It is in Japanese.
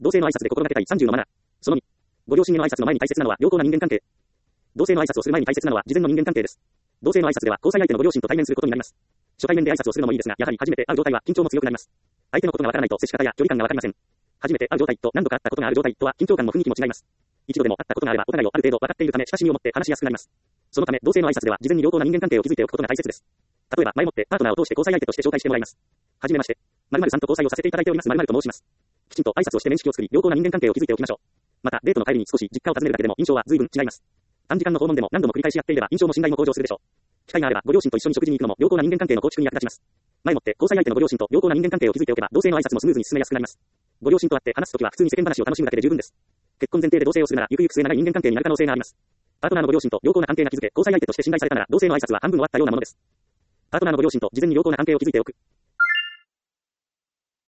同性の挨拶で心がけたい30のマナー。その2。ご両親への挨拶の前に大切なのは良好な人間関係。同性の挨拶をする前に大切なのは事前の人間関係です。同性の挨拶では交際相手のご両親と対面することになります。初対面で挨拶をするのもいいですが、やはり初めて会う状態は緊張も強くなります。相手のことがわからないと接し方や距離感がわかりません。初めて会う状態と何度か会ったことがある状態とは緊張感も雰囲気も違います。一度でも会ったことがあればお互いをある程度分かっているため親しみを持って話しやすくなります。そのため同性の挨拶では事前に良好な人間関係を築いておくことが大切です。例えば前もってパートナーを通して交際相手として紹介してもらいます。はじめまして。〇〇さんと交際をさせていただいております〇〇と申します。きちんと挨拶をして面識を作り良好な人間関係を築いておきましょう。またデートの帰りに少し実家を訪ねるだけでも印象は随分違います。短時間の訪問でも何度も繰り返しやっていれば印象も信頼も向上するでしょう。機会があればご両親と一緒に食事に行くのも良好な人間関係の構築に役立ちます。前もって交際相手のご両親と良好な人間関係を築いておけば同性の挨拶もスムーズに進めやすくなります。ご両親と会って話すときは普通に世間話を楽しむだけで十分です。結婚前提で同棲をするならゆくゆく末長い人間関係になる可能性があります。パートナーのご両親と良好な関係が築け交際相手として信頼されたなら同性の挨拶は半分終わったようなものです。パートナーのご両親と事前に良好な関係を築いておく。